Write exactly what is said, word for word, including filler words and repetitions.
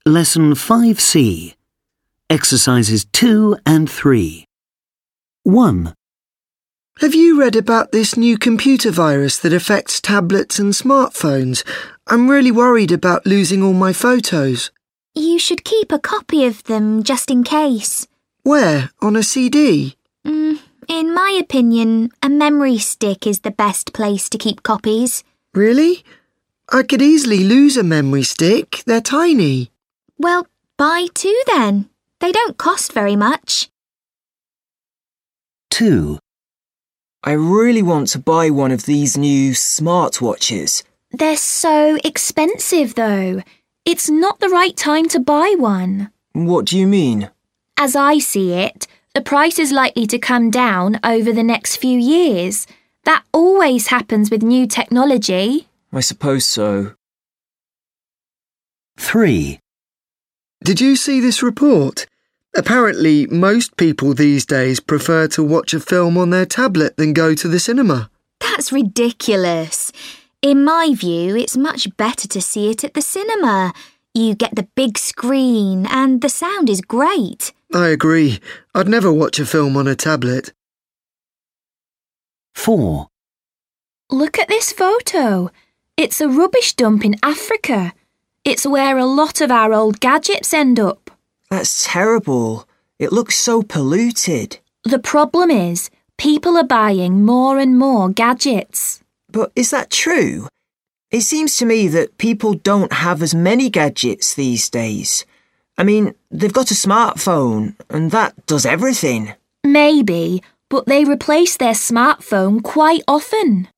Lesson five C. Exercises two and three. one. Have you read about this new computer virus that affects tablets and smartphones? I'm really worried about losing all my photos. You should keep a copy of them just in case. Where? On a C D? Mm, in my opinion, a memory stick is the best place to keep copies. Really? I could easily lose a memory stick. They're tiny. Well, buy two then. They don't cost very much. two. I really want to buy one of these new smartwatches. They're so expensive, though. It's not the right time to buy one. What do you mean? As I see it, the price is likely to come down over the next few years. That always happens with new technology. I suppose so. three. Did you see this report? Apparently, most people these days prefer to watch a film on their tablet than go to the cinema. That's ridiculous. In my view, it's much better to see it at the cinema. You get the big screen and the sound is great. I agree. I'd never watch a film on a tablet. four. Look at this photo. It's a rubbish dump in Africa. It's where a lot of our old gadgets end up. That's terrible. It looks so polluted. The problem is, people are buying more and more gadgets. But is that true? It seems to me that people don't have as many gadgets these days. I mean, they've got a smartphone, and that does everything. Maybe, but they replace their smartphone quite often.